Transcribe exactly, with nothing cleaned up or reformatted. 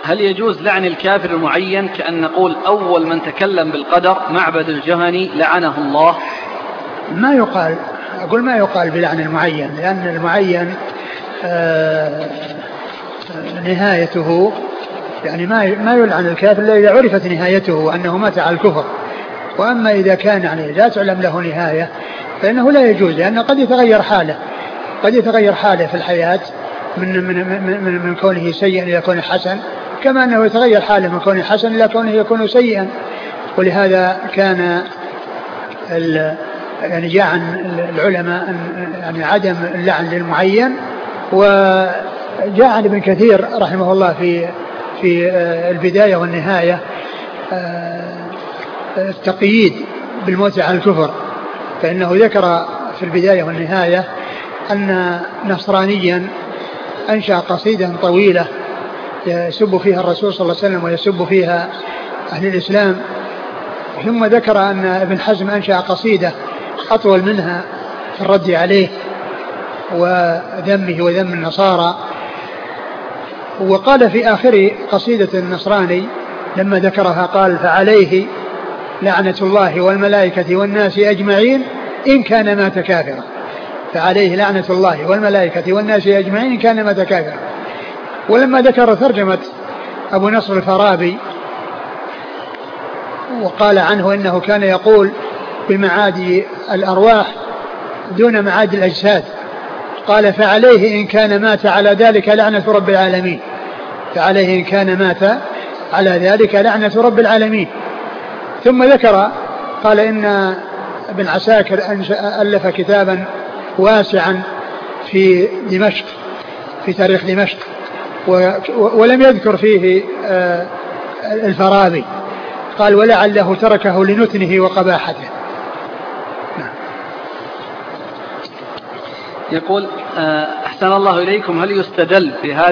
هل يجوز لعن الكافر المعين كأن نقول أول من تكلم بالقدر معبد الجهني لعنه الله؟ ما يقال، أقول ما يقال بلعن المعين، لأن المعين آه نهايته يعني ما ما يلعن الكافر إلا إذا عرفت نهايته أنه مات على الكفر. وأما إذا كان يعني لا تعلم له نهاية فإنه لا يجوز، لأنه قد يتغير حاله قد يتغير حاله في الحياة من من من من, من كونه سيئا إلى كونه حسن، كما أنه يتغير حاله من كونه حسن إلى كونه يكون سيئا. ولهذا كان يعني جاء عن العلماء يعني عدم اللعن للمعين. وجاء عن ابن كثير رحمه الله في في البداية والنهاية التقييد بالموت على الكفر، فإنه ذكر في البداية والنهاية أن نصرانيا أنشأ قصيدة طويلة يسب فيها الرسول صلى الله عليه وسلم ويسب فيها أهل الإسلام، ثم ذكر أن ابن حزم أنشأ قصيدة أطول منها في الرد عليه وذمه وذم النصارى. وقال في آخر قصيدة النصراني لما ذكرها قال: فعليه لعنة الله والملائكة والناس أجمعين إن كان مات كافرا. فعليه لعنة الله والملائكة والناس أجمعين إن كان مات كافرا. ولما ذكر ترجمة أبو نصر الفارابي وقال عنه إنه كان يقول بمعاد الأرواح دون معاد الأجساد، قال: فعليه إن كان مات على ذلك لعنة رب العالمين. فعليه إن كان مات على ذلك لعنة رب العالمين. ثم ذكر قال إن ابن عساكر ألف كتابا واسعا في دمشق في تاريخ دمشق ولم يذكر فيه الفارابي، قال: ولعله تركه لنتنه وقباحته. يقول: أحسن الله إليكم، هل يستدل في هذه